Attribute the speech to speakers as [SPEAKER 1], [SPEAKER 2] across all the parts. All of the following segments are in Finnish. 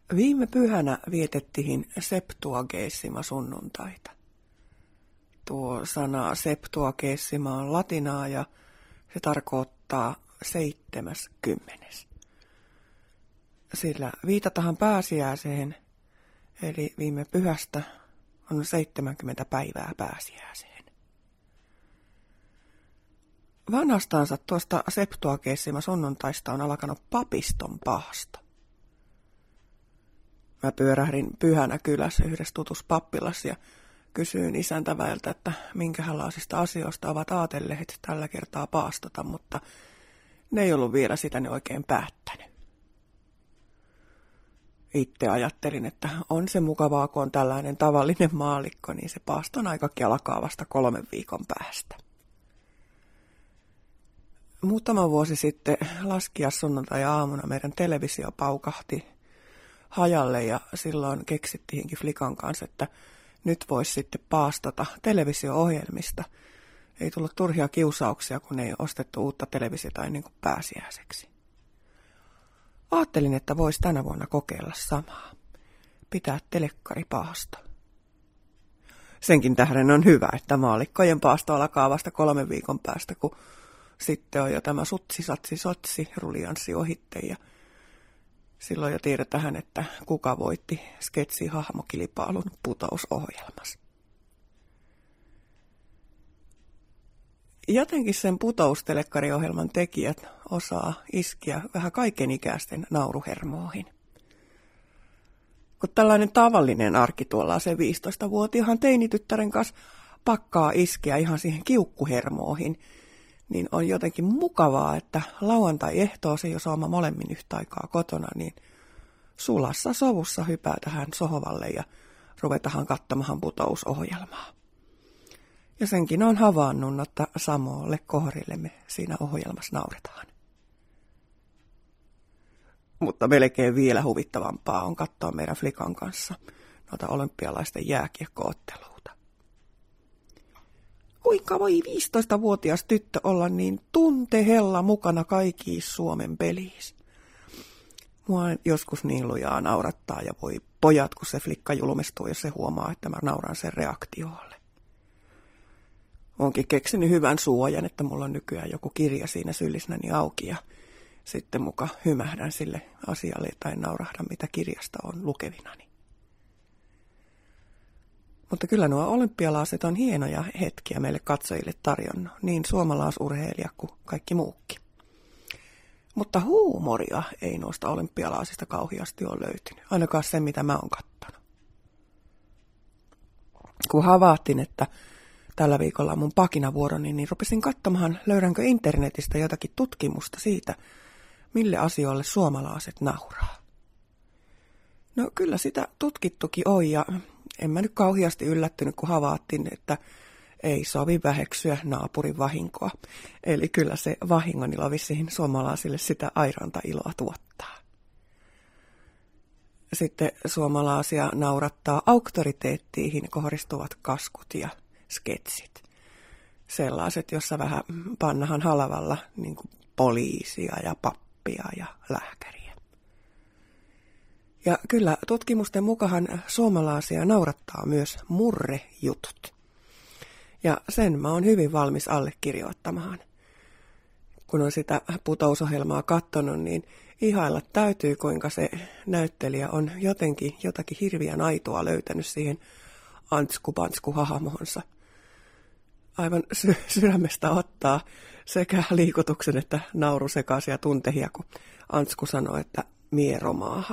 [SPEAKER 1] Viime pyhänä vietettiin Septuagesima sunnuntaita. Tuo sana Septuagesima on latinaa ja se tarkoittaa 70. Sillä viitataan pääsiäiseen, eli viime pyhästä on 70 päivää pääsiäiseen. Vanhastansa tuosta Septuagesima sunnuntaista on alkanut papiston paasto. Mä pyörähdin pyhänä kylässä yhdessä tutussa pappilassa ja kysyin isäntäväeltä, että minkälaisista asioista ovat ajatelleet tällä kertaa paastota, mutta ne ei ollut vielä sitä ne oikein päättänyt. Itse ajattelin, että on se mukavaa, kun on tällainen tavallinen maallikko, niin se paaston aikakin alkaa vasta 3 viikon päästä. Muutama vuosi sitten laskiaissunnuntai-aamuna meidän televisio paukahti hajalle ja silloin keksittiinkin Flikan kanssa, että nyt voisi sitten paastota televisio-ohjelmista. Ei tullut turhia kiusauksia, kun ei ostettu uutta televisiota ennen kuin pääsiäiseksi. Ajattelin, että voisi tänä vuonna kokeilla samaa. Pitää telekkaripaasto. Senkin tähden on hyvä, että maallikkojen paasto alkaa vasta 3 viikon päästä, kun sitten on jo tämä sutsi-satsi-sotsi rulianssi ohitte ja silloin jo tiedetään, että kuka voitti sketsi-hahmokilpailun putousohjelmassa. Jotenkin sen putoustelekkari-ohjelman tekijät osaa iskeä vähän kaikenikäisten nauruhermoihin. Kun tällainen tavallinen arki tuolla se 15-vuotiaan teinityttären kanssa pakkaa iskeä ihan siihen kiukkuhermoihin, niin on jotenkin mukavaa, että lauantai-ehtoosi, jos olemme molemmin yhtä aikaa kotona, niin sulassa sovussa hypätähän sohvalle ja ruvetahan katsomaan putousohjelmaa. Ja senkin on havainnut, että samoille kohdille me siinä ohjelmassa nauretaan. Mutta melkein vielä huvittavampaa on katsoa meidän Flikan kanssa noita olympialaisten jääkiekko-otteluita. Kuinka voi 15-vuotias tyttö olla niin tuntehella mukana kaikissa Suomen pelissä? Mua joskus niin lujaa naurattaa ja voi pojat, kun se Flikka julmistuu, jos se huomaa, että mä nauran sen reaktiolle. Onkin keksinyt hyvän suojan, että mulla on nykyään joku kirja siinä sylisnäni auki ja sitten muka hymähdän sille asialle tai naurahdan, mitä kirjasta on lukevinani. Mutta kyllä nuo olympialaiset on hienoja hetkiä meille katsojille tarjonnut, niin suomalaisurheilija kuin kaikki muukin. Mutta huumoria ei noista olympialaisista kauheasti ole löytynyt, ainakaan se, mitä mä oon kattonut. Kun havaittiin, että tällä viikolla on mun pakinavuoroni, niin rupesin katsomaan, löydänkö internetistä jotakin tutkimusta siitä, mille asioille suomalaiset nauraa. No kyllä sitä tutkittukin on ja en mä nyt kauheasti yllättynyt, kun havaittiin, että ei sovi väheksyä naapurin vahinkoa. Eli kyllä se vahingonilo vissiin suomalaisille sitä airanta iloa tuottaa. Sitten suomalaisia naurattaa auktoriteettiin kohdistuvat kaskut ja sketsit. Sellaiset, jossa vähän pannahan halavalla niin kuin poliisia ja pappia ja lääkäriä. Ja kyllä tutkimusten mukaan suomalaisia naurattaa myös murrejutut. Ja sen mä oon hyvin valmis allekirjoittamaan. Kun on sitä putousohjelmaa katsonut, niin ihailla täytyy, kuinka se näyttelijä on jotenkin jotakin hirviän aitoa löytänyt siihen ansku-pansku-hahmoonsa. Aivan sydämestä ottaa sekä liikutuksen että naurusekaisia tuntehia, kun Ansku sanoi, että mieromaaha.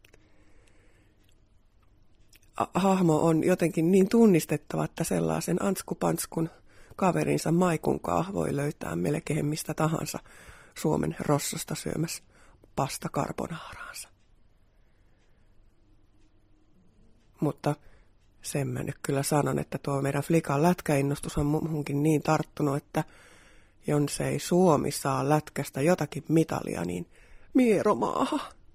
[SPEAKER 1] Hahmo on jotenkin niin tunnistettava, että sellaisen anskupanskun kaverinsa Maikunkaa voi löytää melkein mistä tahansa Suomen rossosta syömässä pasta carbonaaraansa. Mutta sen mä nyt kyllä sanon, että tuo meidän Flikan lätkäinnostus on muuhunkin niin tarttunut, että jos ei Suomi saa lätkästä jotakin mitalia, niin mieromaaha.